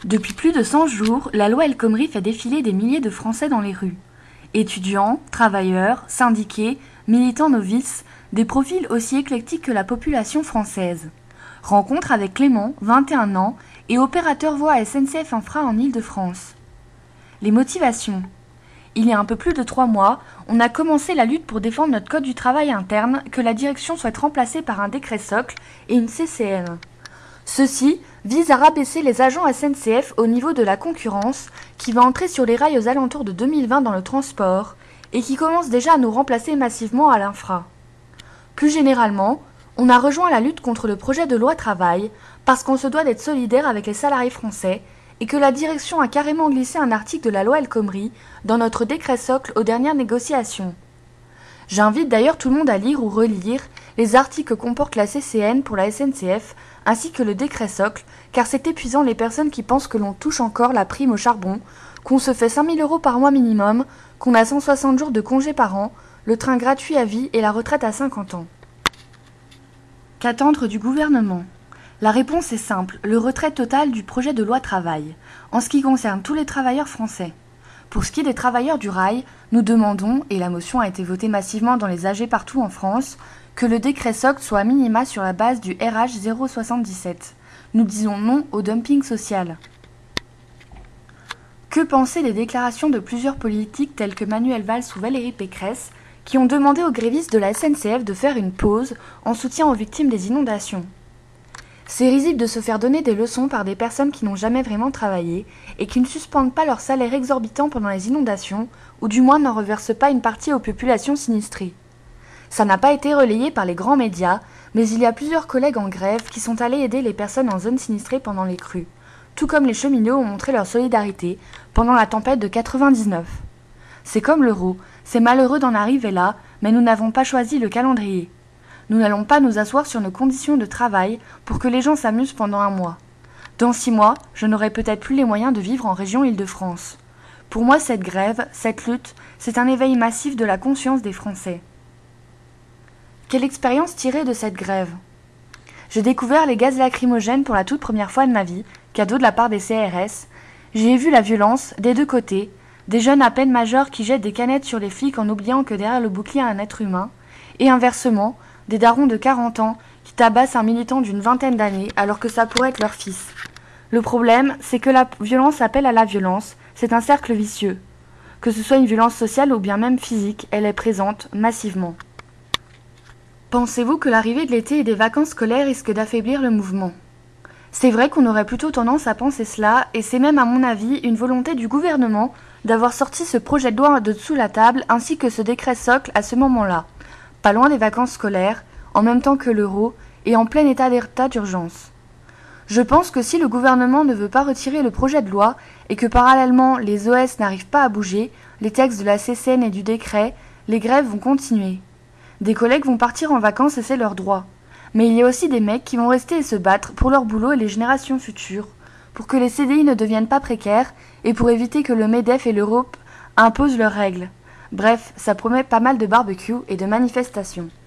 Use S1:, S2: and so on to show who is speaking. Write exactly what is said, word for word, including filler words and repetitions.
S1: Depuis plus de cent jours, la loi El Khomri fait défiler des milliers de Français dans les rues. Étudiants, travailleurs, syndiqués, militants novices, des profils aussi éclectiques que la population française. Rencontre avec Clément, vingt et un ans, et opérateur voie à S N C F Infra en Île-de-France. Les motivations. Il y a un peu plus de trois mois, on a commencé la lutte pour défendre notre code du travail interne, que la direction souhaite remplacer par un décret socle et une C C N. Ceci vise à rabaisser les agents S N C F au niveau de la concurrence qui va entrer sur les rails aux alentours de deux mille vingt dans le transport et qui commence déjà à nous remplacer massivement à l'infra. Plus généralement, on a rejoint la lutte contre le projet de loi travail parce qu'on se doit d'être solidaire avec les salariés français et que la direction a carrément glissé un article de la loi El Khomri dans notre décret socle aux dernières négociations. J'invite d'ailleurs tout le monde à lire ou relire les articles que comporte la C C N pour la S N C F ainsi que le décret socle, car c'est épuisant les personnes qui pensent que l'on touche encore la prime au charbon, qu'on se fait cinq mille euros par mois minimum, qu'on a cent soixante jours de congé par an, le train gratuit à vie et la retraite à cinquante ans. Qu'attendre du gouvernement ? La réponse est simple, le retrait total du projet de loi travail, en ce qui concerne tous les travailleurs français. Pour ce qui est des travailleurs du rail, nous demandons, et la motion a été votée massivement dans les A G partout en France, que le décret socle soit à minima sur la base du R H zéro soixante-dix-sept. Nous disons non au dumping social. Que penser des déclarations de plusieurs politiques tels que Manuel Valls ou Valérie Pécresse, qui ont demandé aux grévistes de la S N C F de faire une pause en soutien aux victimes des inondations ? C'est risible de se faire donner des leçons par des personnes qui n'ont jamais vraiment travaillé et qui ne suspendent pas leur salaire exorbitant pendant les inondations, ou du moins n'en reversent pas une partie aux populations sinistrées. Ça n'a pas été relayé par les grands médias, mais il y a plusieurs collègues en grève qui sont allés aider les personnes en zone sinistrée pendant les crues, tout comme les cheminots ont montré leur solidarité pendant la tempête de quatre-vingt-dix-neuf. C'est comme l'euro, c'est malheureux d'en arriver là, mais nous n'avons pas choisi le calendrier. Nous n'allons pas nous asseoir sur nos conditions de travail pour que les gens s'amusent pendant un mois. Dans six mois, je n'aurai peut-être plus les moyens de vivre en région Île-de-France. Pour moi, cette grève, cette lutte, c'est un éveil massif de la conscience des Français. Quelle expérience tirer de cette grève ? J'ai découvert les gaz lacrymogènes pour la toute première fois de ma vie, cadeau de la part des C R S. J'ai vu la violence, des deux côtés, des jeunes à peine majeurs qui jettent des canettes sur les flics en oubliant que derrière le bouclier a un être humain, et inversement, des darons de quarante ans qui tabassent un militant d'une vingtaine d'années alors que ça pourrait être leur fils. Le problème, c'est que la violence appelle à la violence, c'est un cercle vicieux. Que ce soit une violence sociale ou bien même physique, elle est présente massivement. Pensez-vous que l'arrivée de l'été et des vacances scolaires risque d'affaiblir le mouvement ? C'est vrai qu'on aurait plutôt tendance à penser cela, et c'est même à mon avis une volonté du gouvernement d'avoir sorti ce projet de loi de dessous la table ainsi que ce décret socle à ce moment-là, pas loin des vacances scolaires, en même temps que l'euro, et en plein état d'état d'urgence. Je pense que si le gouvernement ne veut pas retirer le projet de loi et que parallèlement les O S n'arrivent pas à bouger, les textes de la C C N et du décret, les grèves vont continuer. Des collègues vont partir en vacances et c'est leur droit. Mais il y a aussi des mecs qui vont rester et se battre pour leur boulot et les générations futures, pour que les C D I ne deviennent pas précaires et pour éviter que le MEDEF et l'Europe imposent leurs règles. Bref, ça promet pas mal de barbecue et de manifestations.